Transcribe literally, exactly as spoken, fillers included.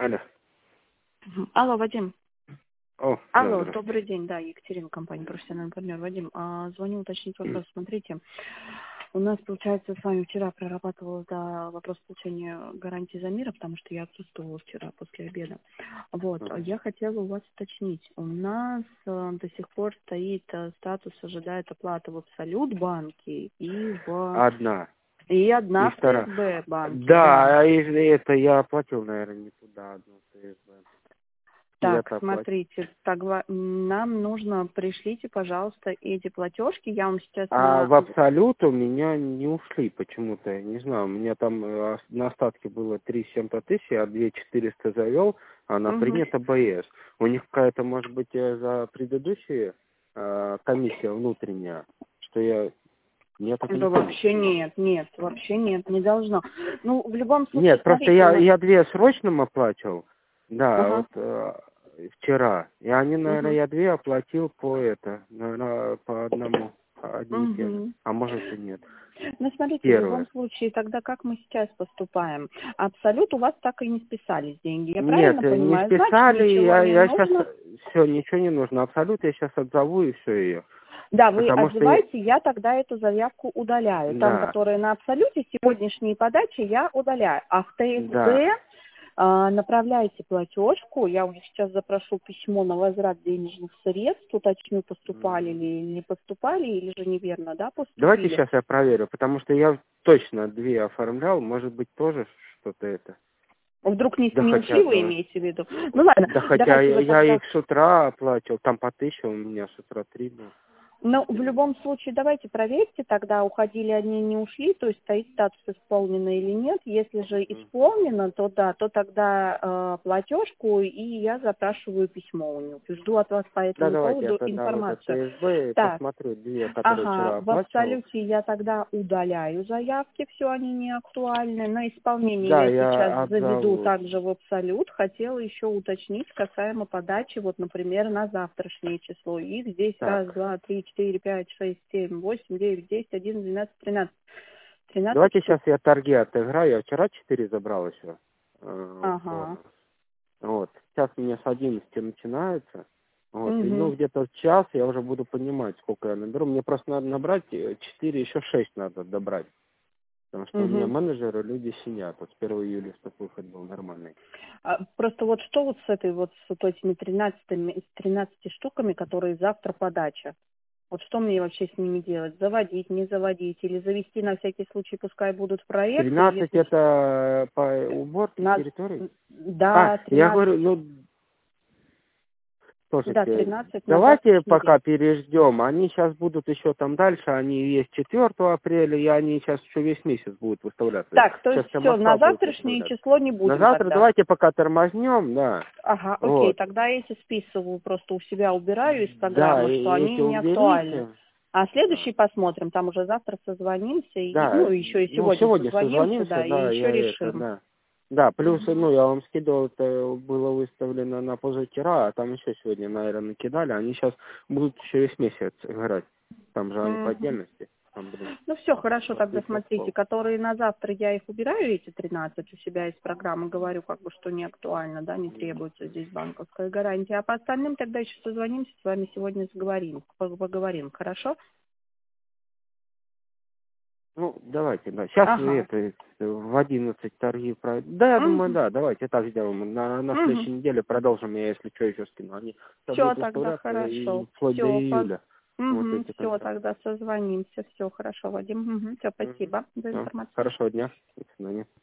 Алло. Мгм. Алло, Вадим. О, да, Алло, здравствуйте. добрый день, да, Екатерина, компания «Профессиональный партнер». Вадим, а, звоню уточнить вопрос. Смотрите, у нас, получается, с вами вчера прорабатывал да, вопрос получения гарантии за мира, потому что я отсутствовала вчера после обеда. Вот, а Мгм. я хотела у вас уточнить. У нас э, до сих пор стоит э, статус «Ожидает оплаты в Абсолют банке» и в Одна. и И одна в вторая. ТСБ банке, да. Да, а если это я оплатил, наверное, не туда одну ТСБ. Так, Я-то оплатил. смотрите, согла- нам нужно, пришлите, пожалуйста, эти платежки. Я вам сейчас А на... в абсолют у меня не ушли почему-то, я не знаю, у меня там э, на остатке было три с чем-то тысячи, а две четыреста завел, она Мгм. принята БС. У них какая-то, может быть, э, за предыдущие э, комиссия внутренняя, что я... Я так и не Да понял, вообще почему. нет, нет, вообще нет, не должно. Ну, в любом случае, Нет, просто смотрите, я, мы... я две срочным оплачивал, да, Ага. вот э, вчера. И они, наверное, Угу. я две оплатил по это, наверное, по одному, одни и те же. Угу. А может и нет. Ну, смотрите, в любом Первое. случае, тогда как мы сейчас поступаем? Абсолют у вас так и не списались деньги, я Нет, правильно э, не понимаю? Значит, списали, ничего я, не я сейчас, нужно. все, ничего не нужно. Абсолют я сейчас отзову и все ее. Да, вы Потому что, я- отзываете, я тогда эту заявку удаляю. Там, да, которые на Абсолюте, сегодняшние подачи я удаляю. А в да. ТСБ а, направляйте платежку. Я уже сейчас запрошу письмо на возврат денежных средств, уточню, поступали М. ли не поступали, или же неверно, да, Давайте поступили. сейчас я проверю, потому что я точно две оформлял, может быть, тоже что-то это. Вдруг не, Да не хотя ушли, вы бы. имеете в виду? Ну ладно, Да хотя давайте я, вы я тогда... их с утра оплачивал, там по тысяче у меня с утра три было. Ну, в любом случае, давайте проверьте тогда, уходили они, не ушли, то есть стоит статус исполнено или нет. Если же М. исполнено, то да, то тогда э, платежку, и я запрашиваю письмо у них. Жду от вас по Да, этому давайте я поводу тогда в этот информацию. ТСБ Так, посмотрю две, которые ага, вчера в оплачивал. Абсолюте я тогда удаляю заявки, все они не актуальны. На исполнение Да, я сейчас я заведу отзову. также в Абсолют. Хотела еще уточнить касаемо подачи, вот, например, на завтрашнее число. Их здесь раз, Так, два, три, четыре, пять, шесть, семь, восемь, девять, десять, одиннадцать, двенадцать, тринадцать. Тринадцать давайте штук. сейчас я торги отыграю. Я вчера четыре забрал еще. э, Ага. бонус. Вот. Сейчас у меня с одиннадцати начинается. Вот. И ну Угу. где-то в час я уже буду понимать, сколько я наберу. Мне просто надо набрать э, четыре, еще шесть надо добрать. Потому что у меня Угу. менеджеры, люди сидят. Вот с первого июля, чтобы выход был нормальный. А, просто вот что вот с этой вот, с вот этими тринадцатью, с тринадцатью штуками, которые завтра подача? Вот что мне вообще с ними делать? Заводить, не заводить? Или завести на всякий случай, пускай будут проекты, и тринадцать если это по уборке нас... территории? А, Да, я тринадцать. говорю, ну, Да, слушайте, тринадцать на давайте завтрашний пока день. переждем. Они сейчас будут еще там дальше, они есть четвёртого апреля, и они сейчас еще весь месяц будут выставляться. Так, то Сейчас есть вся все, на Москва будет завтрашнее выставляться. число не На будем завтра тогда. давайте пока тормознем, да. Ага, окей, Вот. тогда эти списываю, просто у себя убираю из Да, программы, что и они эти не актуальны. уберите. А Да. следующий посмотрим, там уже завтра созвонимся, и, Да, ну, еще и ну сегодня сегодня созвонимся, созвонимся, да, и да, еще я это, решим. да. Да, плюс, Мгм. ну, я вам скидывал, это было выставлено на позавчера, а там еще сегодня, наверное, накидали. Они сейчас будут еще весь месяц играть. Там же они по Мгм. отдельности. Там, блин, Ну все, хорошо, по тогда тысяча смотрите, слов. которые на завтра я их убираю, эти тринадцать у себя из программы, говорю, как бы, что не актуально, да, не требуется здесь банковская гарантия. А по остальным тогда еще созвонимся, с вами сегодня сговорим, поговорим, хорошо? Ну, давайте, да. Сейчас Ага. это, это, в одиннадцать торги пройдут. Да, я думаю, Угу. да, давайте так сделаем. На, на Угу. следующей неделе продолжим, я, если что, еще скину. Они сейчас Все будут тогда выставляться и хорошо. вплоть до Все, по... июля. Вот угу. эти Все, контракты. тогда созвонимся. Все хорошо, Вадим. Угу. Все, Угу. спасибо за Все. информацию. Хорошего дня. До свидания.